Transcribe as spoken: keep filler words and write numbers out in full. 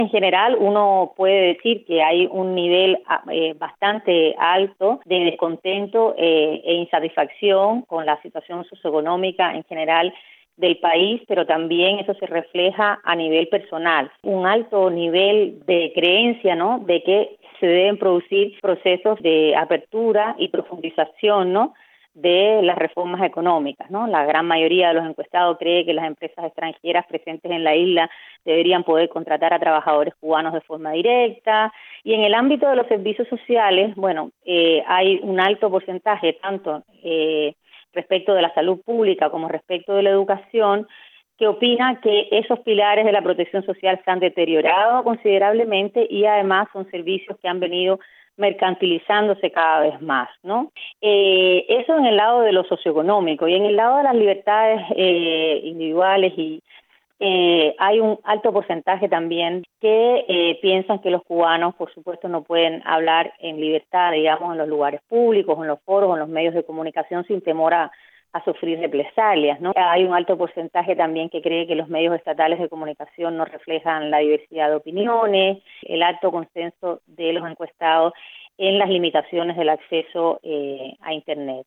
En general, uno puede decir que hay un nivel eh, bastante alto de descontento eh, e insatisfacción con la situación socioeconómica en general del país, pero también eso se refleja a nivel personal. Un alto nivel de creencia, ¿no?, de que se deben producir procesos de apertura y profundización, ¿no?, de las reformas económicas, ¿no? La gran mayoría de los encuestados cree que las empresas extranjeras presentes en la isla deberían poder contratar a trabajadores cubanos de forma directa, y en el ámbito de los servicios sociales, bueno, eh, hay un alto porcentaje, tanto eh, respecto de la salud pública como respecto de la educación, que opina que esos pilares de la protección social se han deteriorado considerablemente y además son servicios que han venido mercantilizándose cada vez más, ¿no? Eh, eso en el lado de lo socioeconómico, y en el lado de las libertades eh, individuales y eh, hay un alto porcentaje también que eh, piensan que los cubanos, por supuesto, no pueden hablar en libertad, digamos, en los lugares públicos, en los foros, en los medios de comunicación sin temor a a sufrir represalias, ¿no? Hay un alto porcentaje también que cree que los medios estatales de comunicación no reflejan la diversidad de opiniones, el alto consenso de los encuestados en las limitaciones del acceso eh, a Internet.